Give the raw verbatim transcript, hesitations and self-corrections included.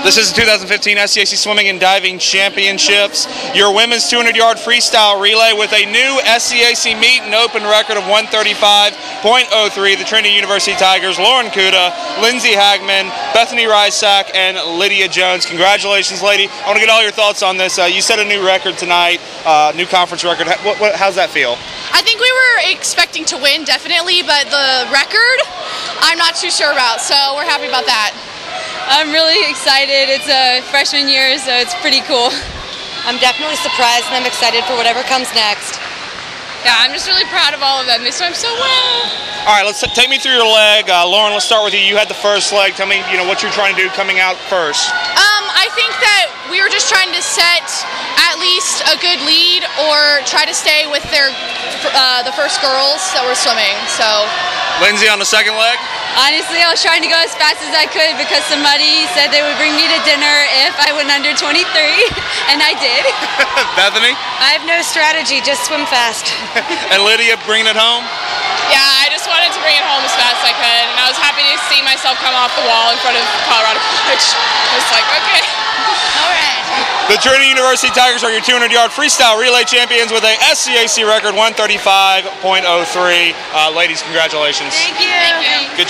This is the two thousand fifteen S C A C Swimming and Diving Championships. Your women's two hundred yard freestyle relay with a new S C A C meet and open record of one thirty-five point oh three. The Trinity University Tigers, Lauren Kuda, Lindsay Hagman, Bethany Rysack, and Lydia Jones. Congratulations, lady. I want to get all your thoughts on this. Uh, you set a new record tonight, uh, new conference record. What, what, how's that feel? I think we were expecting to win, definitely, but the record, I'm not too sure about, so we're happy about that. I'm really excited. It's a freshman year, so it's pretty cool. I'm definitely surprised and I'm excited for whatever comes next. Yeah, I'm just really proud of all of them. They swim so well. All right, let's take me through your leg. Uh, Lauren, let's start with you. You had the first leg. Tell me, you know, what you're trying to do coming out first. Um, I think that we were just trying to set at least a good lead or try to stay with their uh, the first girls that were swimming. So. Lindsay on the second leg? Honestly, I was trying to go as fast as I could because somebody said they would bring me to dinner if I went under twenty-three, and I did. Bethany? I have no strategy, just swim fast. And Lydia bringing it home? Yeah, I just wanted to bring it home as fast as I could, and I was happy to see myself come off the wall in front of Colorado College. I was like, okay. All right. The Trinity University Tigers are your two hundred yard freestyle relay champions with a S C A C record one thirty-five point oh three. Uh, ladies, congratulations. Thank you. Thank you. Good